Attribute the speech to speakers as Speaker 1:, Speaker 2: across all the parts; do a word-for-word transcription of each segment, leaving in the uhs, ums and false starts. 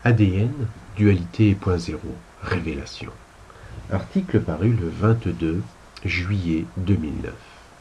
Speaker 1: A D N, dualité point zéro, révélation. Article paru le vingt-deux juillet deux mille neuf.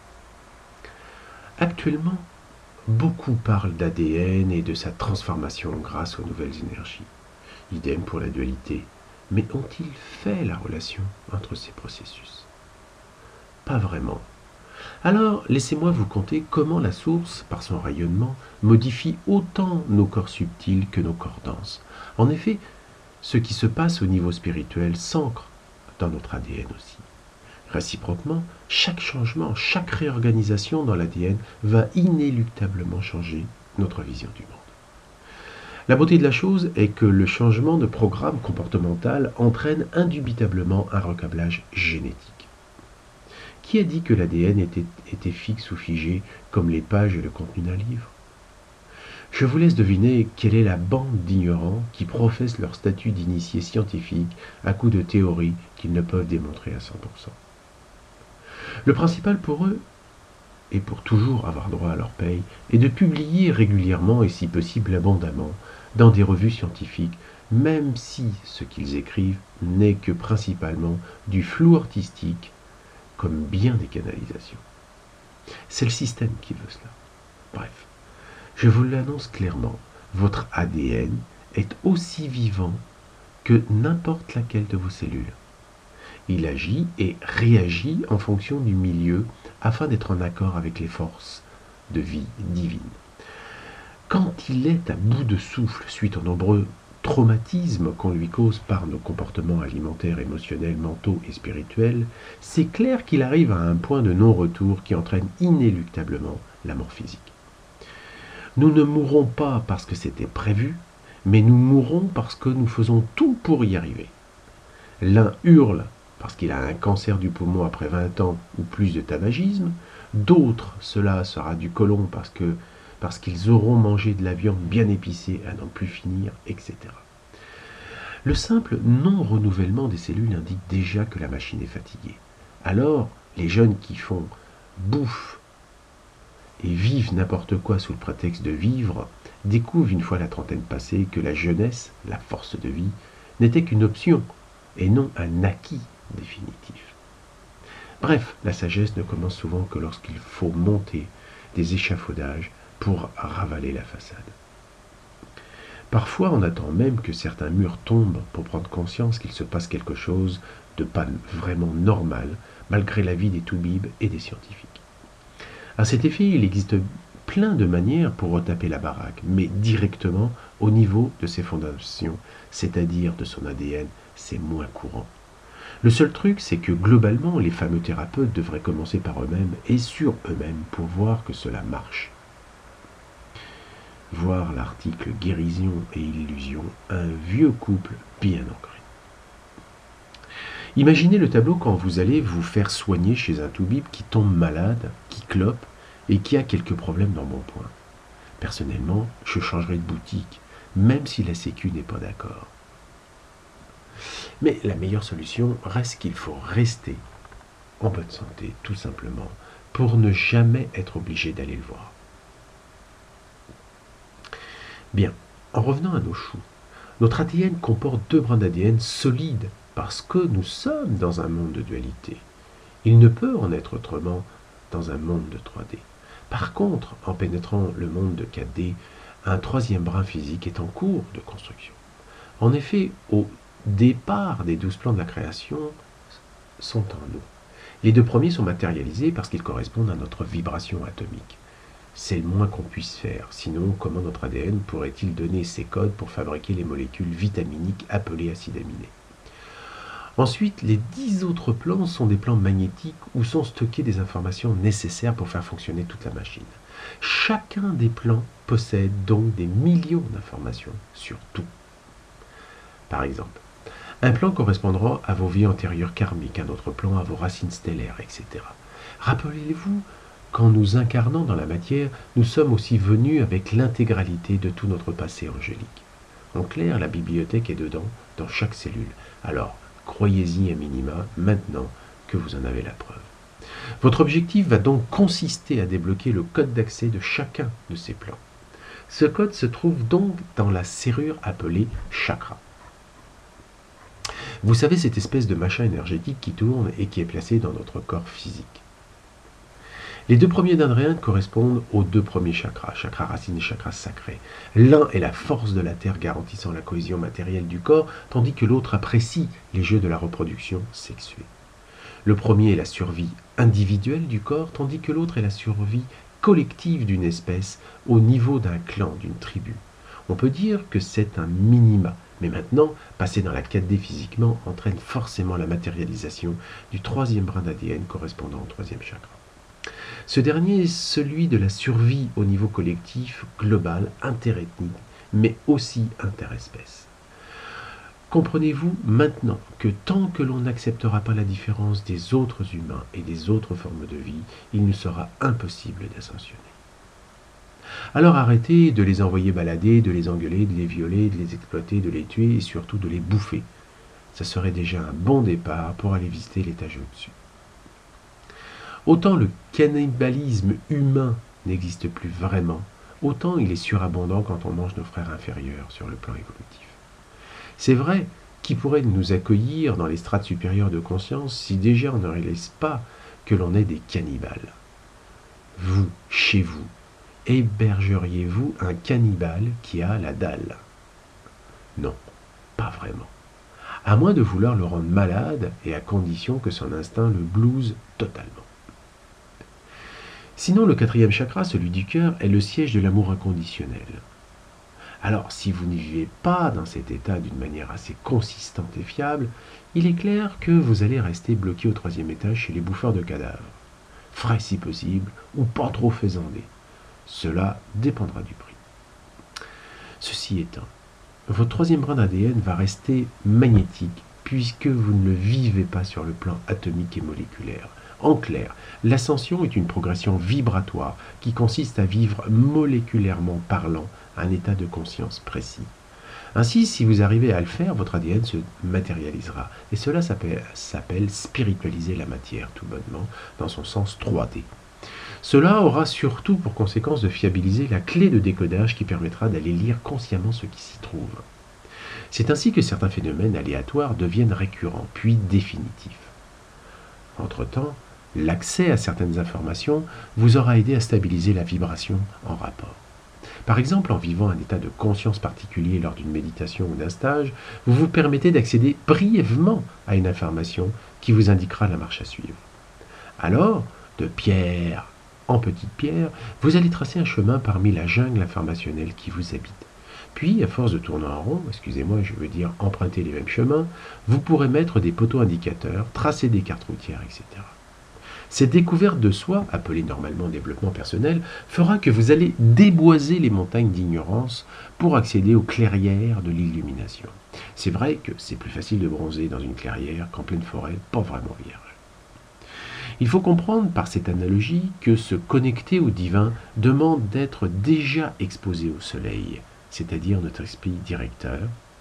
Speaker 1: Actuellement, beaucoup parlent d'A D N et de sa transformation grâce aux nouvelles énergies. Idem pour la dualité. Mais ont-ils fait la relation entre ces processus? Pas vraiment. Alors, laissez-moi vous conter comment la source, par son rayonnement, modifie autant nos corps subtils que nos corps denses. En effet, ce qui se passe au niveau spirituel s'ancre dans notre A D N aussi. Réciproquement, chaque changement, chaque réorganisation dans l'A D N va inéluctablement changer notre vision du monde. La beauté de la chose est que le changement de programme comportemental entraîne indubitablement un recablage génétique. Qui a dit que l'A D N était, était fixe ou figé comme les pages et le contenu d'un livre? Je vous laisse deviner quelle est la bande d'ignorants qui professent leur statut d'initié scientifique à coup de théories qu'ils ne peuvent démontrer à cent pour cent. Le principal pour eux, et pour toujours avoir droit à leur paye, est de publier régulièrement et si possible abondamment dans des revues scientifiques, même si ce qu'ils écrivent n'est que principalement du flou artistique, comme bien des canalisations. C'est le système qui veut cela. Bref, je vous l'annonce clairement, votre A D N est aussi vivant que n'importe laquelle de vos cellules. Il agit et réagit en fonction du milieu afin d'être en accord avec les forces de vie divine. Quand il est à bout de souffle suite aux nombreux traumatismes qu'on lui cause par nos comportements alimentaires, émotionnels, mentaux et spirituels, c'est clair qu'il arrive à un point de non-retour qui entraîne inéluctablement la mort physique. Nous ne mourrons pas parce que c'était prévu, mais nous mourrons parce que nous faisons tout pour y arriver. L'un hurle parce qu'il a un cancer du poumon après vingt ans ou plus de tabagisme, d'autres, cela sera du côlon parce que parce qu'ils auront mangé de la viande bien épicée à n'en plus finir, et cetera. Le simple non-renouvellement des cellules indique déjà que la machine est fatiguée. Alors, les jeunes qui font bouffe et vivent n'importe quoi sous le prétexte de vivre découvrent une fois la trentaine passée que la jeunesse, la force de vie, n'était qu'une option et non un acquis définitif. Bref, la sagesse ne commence souvent que lorsqu'il faut monter des échafaudages pour ravaler la façade. Parfois, on attend même que certains murs tombent pour prendre conscience qu'il se passe quelque chose de pas vraiment normal, malgré l'avis des toubibs et des scientifiques. À cet effet, il existe plein de manières pour retaper la baraque, mais directement au niveau de ses fondations, c'est-à-dire de son A D N, c'est moins courant. Le seul truc, c'est que globalement, les fameux thérapeutes devraient commencer par eux-mêmes et sur eux-mêmes pour voir que cela marche. Voir l'article Guérison et illusion, un vieux couple bien ancré. Imaginez le tableau quand vous allez vous faire soigner chez un toubib qui tombe malade, qui clope et qui a quelques problèmes d'embonpoint. Personnellement, je changerai de boutique, même si la Sécu n'est pas d'accord. Mais la meilleure solution reste qu'il faut rester en bonne santé, tout simplement, pour ne jamais être obligé d'aller le voir. Bien, en revenant à nos choux, notre A D N comporte deux brins d'A D N solides parce que nous sommes dans un monde de dualité. Il ne peut en être autrement dans un monde de trois D. Par contre, en pénétrant le monde de quatre D, un troisième brin physique est en cours de construction. En effet, au départ des douze plans de la création sont en nous. Les deux premiers sont matérialisés parce qu'ils correspondent à notre vibration atomique. C'est le moins qu'on puisse faire, sinon comment notre A D N pourrait-il donner ses codes pour fabriquer les molécules vitaminiques appelées acides aminés? Ensuite, les dix autres plans sont des plans magnétiques où sont stockées des informations nécessaires pour faire fonctionner toute la machine. Chacun des plans possède donc des millions d'informations sur tout. Par exemple, un plan correspondra à vos vies antérieures karmiques, un autre plan à vos racines stellaires, et cetera. Rappelez-vous, qu'en nous incarnant dans la matière, nous sommes aussi venus avec l'intégralité de tout notre passé angélique. En clair, la bibliothèque est dedans, dans chaque cellule. Alors, croyez-y à minima, maintenant que vous en avez la preuve. Votre objectif va donc consister à débloquer le code d'accès de chacun de ces plans. Ce code se trouve donc dans la serrure appelée chakra. Vous savez, cette espèce de machin énergétique qui tourne et qui est placé dans notre corps physique. Les deux premiers d'Andréane correspondent aux deux premiers chakras, chakra racine et chakra sacré. L'un est la force de la terre garantissant la cohésion matérielle du corps, tandis que l'autre apprécie les jeux de la reproduction sexuée. Le premier est la survie individuelle du corps, tandis que l'autre est la survie collective d'une espèce au niveau d'un clan, d'une tribu. On peut dire que c'est un minima, mais maintenant, passer dans la quatre D physiquement entraîne forcément la matérialisation du troisième brin d'A D N correspondant au troisième chakra. Ce dernier est celui de la survie au niveau collectif, global, interethnique, mais aussi interespèce. Comprenez-vous maintenant que tant que l'on n'acceptera pas la différence des autres humains et des autres formes de vie, il nous sera impossible d'ascensionner. Alors arrêtez de les envoyer balader, de les engueuler, de les violer, de les exploiter, de les tuer et surtout de les bouffer. Ce serait déjà un bon départ pour aller visiter l'étage au-dessus. Autant le cannibalisme humain n'existe plus vraiment, autant il est surabondant quand on mange nos frères inférieurs sur le plan évolutif. C'est vrai qui pourrait nous accueillir dans les strates supérieures de conscience si déjà on ne réalise pas que l'on est des cannibales. Vous, chez vous, hébergeriez-vous un cannibale qui a la dalle? Non, pas vraiment. À moins de vouloir le rendre malade et à condition que son instinct le blouse totalement. Sinon, le quatrième chakra, celui du cœur, est le siège de l'amour inconditionnel. Alors, si vous ne vivez pas dans cet état d'une manière assez consistante et fiable, il est clair que vous allez rester bloqué au troisième étage chez les bouffeurs de cadavres. Frais si possible, ou pas trop faisandé. Cela dépendra du prix. Ceci étant, votre troisième brin d'A D N va rester magnétique puisque vous ne le vivez pas sur le plan atomique et moléculaire. En clair, l'ascension est une progression vibratoire qui consiste à vivre moléculairement parlant un état de conscience précis. Ainsi, si vous arrivez à le faire, votre A D N se matérialisera. Et cela s'appelle spiritualiser la matière, tout bonnement, dans son sens trois D. Cela aura surtout pour conséquence de fiabiliser la clé de décodage qui permettra d'aller lire consciemment ce qui s'y trouve. C'est ainsi que certains phénomènes aléatoires deviennent récurrents, puis définitifs. Entre-temps, l'accès à certaines informations vous aura aidé à stabiliser la vibration en rapport. Par exemple, en vivant un état de conscience particulier lors d'une méditation ou d'un stage, vous vous permettez d'accéder brièvement à une information qui vous indiquera la marche à suivre. Alors, de pierre en petite pierre, vous allez tracer un chemin parmi la jungle informationnelle qui vous habite. Puis, à force de tourner en rond, excusez-moi, je veux dire emprunter les mêmes chemins, vous pourrez mettre des poteaux indicateurs, tracer des cartes routières, et cetera. Cette découverte de soi, appelée normalement développement personnel, fera que vous allez déboiser les montagnes d'ignorance pour accéder aux clairières de l'illumination. C'est vrai que c'est plus facile de bronzer dans une clairière qu'en pleine forêt, pas vraiment vierge. Il faut comprendre par cette analogie que se connecter au divin demande d'être déjà exposé au soleil, c'est-à-dire notre esprit directeur,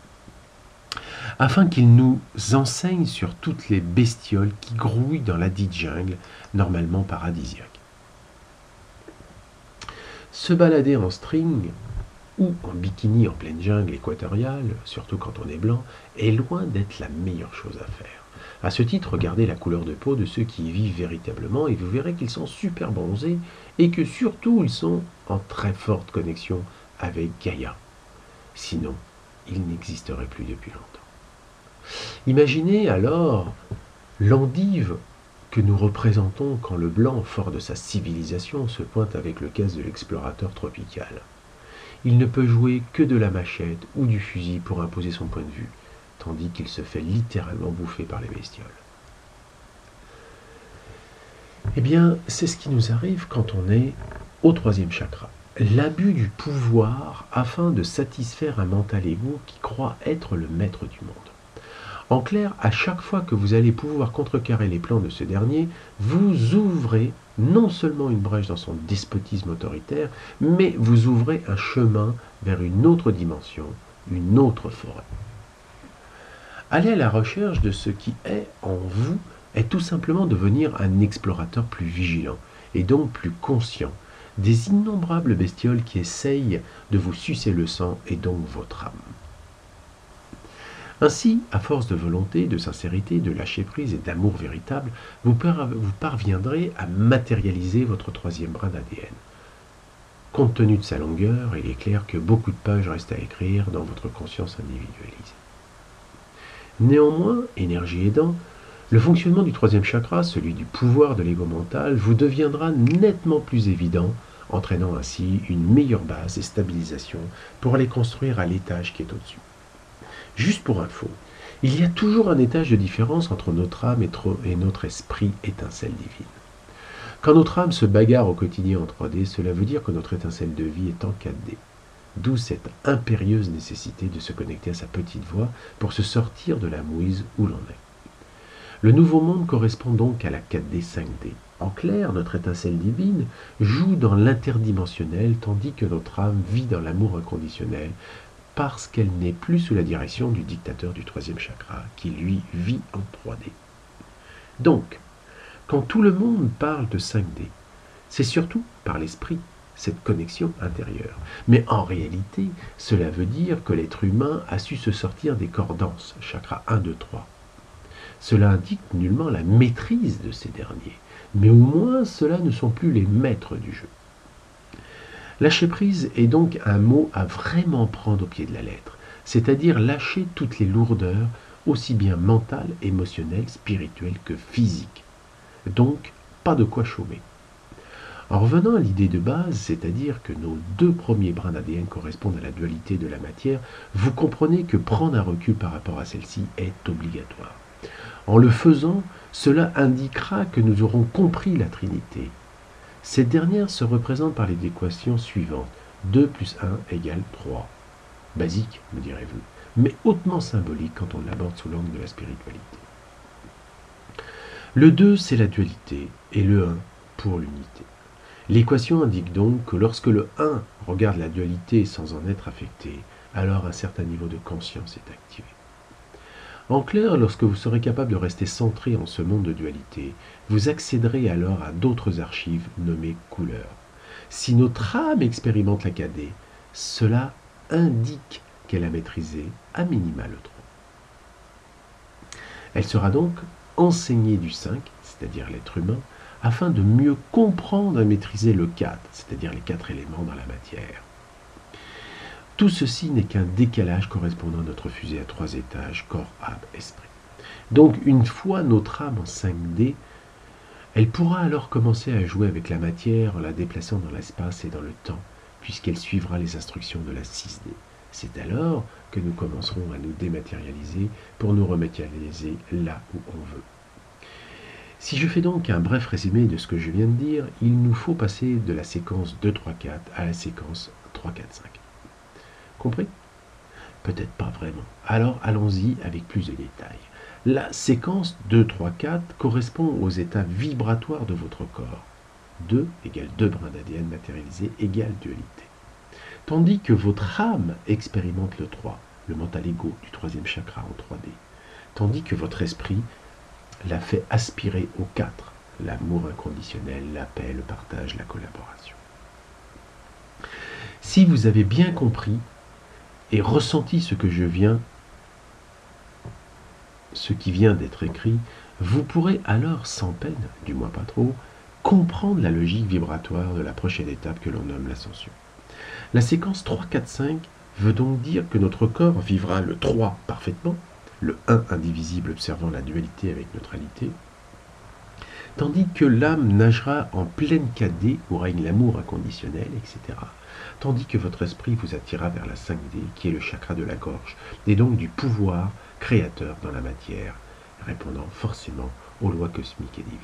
Speaker 1: afin qu'il nous enseigne sur toutes les bestioles qui grouillent dans la dite jungle, normalement paradisiaque. Se balader en string ou en bikini en pleine jungle équatoriale, surtout quand on est blanc, est loin d'être la meilleure chose à faire. À ce titre, regardez la couleur de peau de ceux qui y vivent véritablement et vous verrez qu'ils sont super bronzés et que surtout ils sont en très forte connexion avec Gaïa. Sinon, ils n'existeraient plus depuis longtemps. Imaginez alors l'endive que nous représentons quand le blanc, fort de sa civilisation, se pointe avec le casque de l'explorateur tropical. Il ne peut jouer que de la machette ou du fusil pour imposer son point de vue, tandis qu'il se fait littéralement bouffer par les bestioles. Eh bien, c'est ce qui nous arrive quand on est au troisième chakra. L'abus du pouvoir afin de satisfaire un mental égo qui croit être le maître du monde. En clair, à chaque fois que vous allez pouvoir contrecarrer les plans de ce dernier, vous ouvrez non seulement une brèche dans son despotisme autoritaire, mais vous ouvrez un chemin vers une autre dimension, une autre forêt. Aller à la recherche de ce qui est en vous est tout simplement devenir un explorateur plus vigilant et donc plus conscient, des innombrables bestioles qui essayent de vous sucer le sang et donc votre âme. Ainsi, à force de volonté, de sincérité, de lâcher-prise et d'amour véritable, vous, par- vous parviendrez à matérialiser votre troisième brin d'A D N. Compte tenu de sa longueur, il est clair que beaucoup de pages restent à écrire dans votre conscience individualisée. Néanmoins, énergie aidant, le fonctionnement du troisième chakra, celui du pouvoir de l'ego mental, vous deviendra nettement plus évident, entraînant ainsi une meilleure base et stabilisation pour aller construire à l'étage qui est au-dessus. Juste pour info, il y a toujours un étage de différence entre notre âme et notre esprit étincelle divine. Quand notre âme se bagarre au quotidien en trois D, cela veut dire que notre étincelle de vie est en quatre D. D'où cette impérieuse nécessité de se connecter à sa petite voix pour se sortir de la mouise où l'on est. Le nouveau monde correspond donc à la quatre D cinq D. En clair, notre étincelle divine joue dans l'interdimensionnel tandis que notre âme vit dans l'amour inconditionnel parce qu'elle n'est plus sous la direction du dictateur du troisième chakra qui lui vit en trois D. Donc, quand tout le monde parle de cinq D, c'est surtout par l'esprit, cette connexion intérieure. Mais en réalité, cela veut dire que l'être humain a su se sortir des corps denses, chakra un, deux, trois. Cela indique nullement la maîtrise de ces derniers, mais au moins ceux-là ne sont plus les maîtres du jeu. Lâcher prise est donc un mot à vraiment prendre au pied de la lettre, c'est-à-dire lâcher toutes les lourdeurs, aussi bien mentales, émotionnelles, spirituelles que physiques. Donc, pas de quoi chômer. En revenant à l'idée de base, c'est-à-dire que nos deux premiers brins d'A D N correspondent à la dualité de la matière, vous comprenez que prendre un recul par rapport à celle-ci est obligatoire. En le faisant, cela indiquera que nous aurons compris la Trinité. Cette dernière se représente par les équations suivantes. deux plus un égale trois. Basique, me direz-vous, mais hautement symbolique quand on l'aborde sous l'angle de la spiritualité. Le deux, c'est la dualité, et le un pour l'unité. L'équation indique donc que lorsque le un regarde la dualité sans en être affecté, alors un certain niveau de conscience est activé. En clair, lorsque vous serez capable de rester centré en ce monde de dualité, vous accéderez alors à d'autres archives nommées couleurs. Si notre âme expérimente la quatre D, cela indique qu'elle a maîtrisé à minima le trois. Elle sera donc enseignée du cinq, c'est-à-dire l'être humain, afin de mieux comprendre et maîtriser le quatre, c'est-à-dire les quatre éléments dans la matière. Tout ceci n'est qu'un décalage correspondant à notre fusée à trois étages, corps, âme, esprit. Donc, une fois notre âme en cinq D, elle pourra alors commencer à jouer avec la matière en la déplaçant dans l'espace et dans le temps, puisqu'elle suivra les instructions de la six D. C'est alors que nous commencerons à nous dématérialiser pour nous rematérialiser là où on veut. Si je fais donc un bref résumé de ce que je viens de dire, il nous faut passer de la séquence deux, trois, quatre à la séquence trois, quatre, cinq. Compris? Peut-être pas vraiment. Alors allons-y avec plus de détails. La séquence deux, trois, quatre correspond aux états vibratoires de votre corps. deux égale deux brins d'A D N matérialisés égale dualité. Tandis que votre âme expérimente le trois, le mental égo du troisième chakra en trois D. Tandis que votre esprit l'a fait aspirer au quatre, l'amour inconditionnel, la paix, le partage, la collaboration. Si vous avez bien compris et ressenti ce que je viens, ce qui vient d'être écrit, vous pourrez alors sans peine, du moins pas trop, comprendre la logique vibratoire de la prochaine étape que l'on nomme l'ascension. La séquence trois, quatre, cinq veut donc dire que notre corps vivra le trois parfaitement, le un indivisible observant la dualité avec neutralité, tandis que l'âme nagera en pleine quatre D où règne l'amour inconditionnel, et cetera. Tandis que votre esprit vous attirera vers la cinq D, qui est le chakra de la gorge, et donc du pouvoir créateur dans la matière, répondant forcément aux lois cosmiques et divines.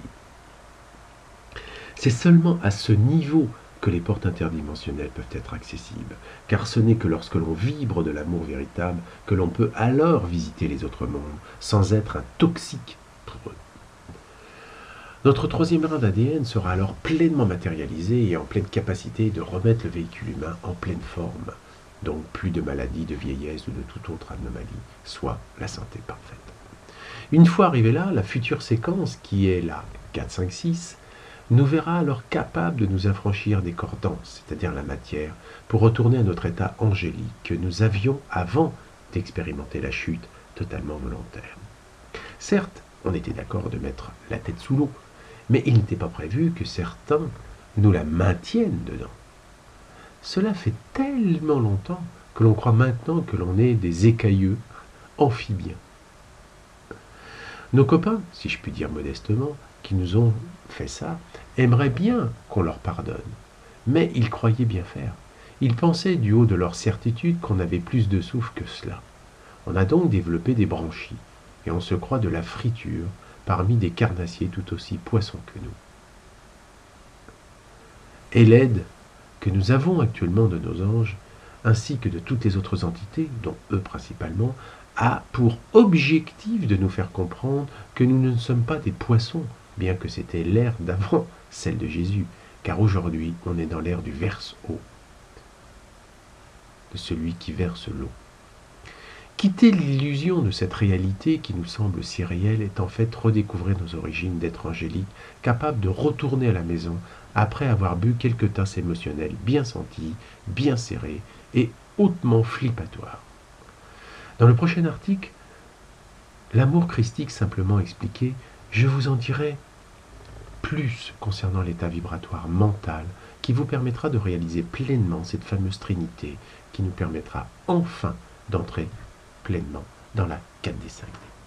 Speaker 1: C'est seulement à ce niveau que les portes interdimensionnelles peuvent être accessibles, car ce n'est que lorsque l'on vibre de l'amour véritable que l'on peut alors visiter les autres mondes, sans être un toxique pour eux. Notre troisième brin d'A D N sera alors pleinement matérialisé et en pleine capacité de remettre le véhicule humain en pleine forme, donc plus de maladies, de vieillesse ou de toute autre anomalie, soit la santé parfaite. Une fois arrivé là, la future séquence, qui est la quatre, cinq, six, nous verra alors capables de nous affranchir des corps denses, c'est-à-dire la matière, pour retourner à notre état angélique que nous avions avant d'expérimenter la chute totalement volontaire. Certes, on était d'accord de mettre la tête sous l'eau, mais il n'était pas prévu que certains nous la maintiennent dedans. Cela fait tellement longtemps que l'on croit maintenant que l'on est des écailleux amphibiens. Nos copains, si je puis dire modestement, qui nous ont fait ça, aimeraient bien qu'on leur pardonne, mais ils croyaient bien faire. Ils pensaient du haut de leur certitude qu'on avait plus de souffle que cela. On a donc développé des branchies, et on se croit de la friture parmi des carnassiers tout aussi poissons que nous. Et l'aide que nous avons actuellement de nos anges, ainsi que de toutes les autres entités, dont eux principalement, a pour objectif de nous faire comprendre que nous ne sommes pas des poissons, bien que c'était l'ère d'avant celle de Jésus, car aujourd'hui on est dans l'ère du verse-eau, de celui qui verse l'eau. Quitter l'illusion de cette réalité qui nous semble si réelle est en fait redécouvrir nos origines d'être angéliques, capables de retourner à la maison après avoir bu quelques tasses émotionnelles bien senties, bien serrées et hautement flippatoires. Dans le prochain article, l'amour christique simplement expliqué, je vous en dirai plus concernant l'état vibratoire mental qui vous permettra de réaliser pleinement cette fameuse trinité qui nous permettra enfin d'entrer pleinement dans la quatre D cinq D.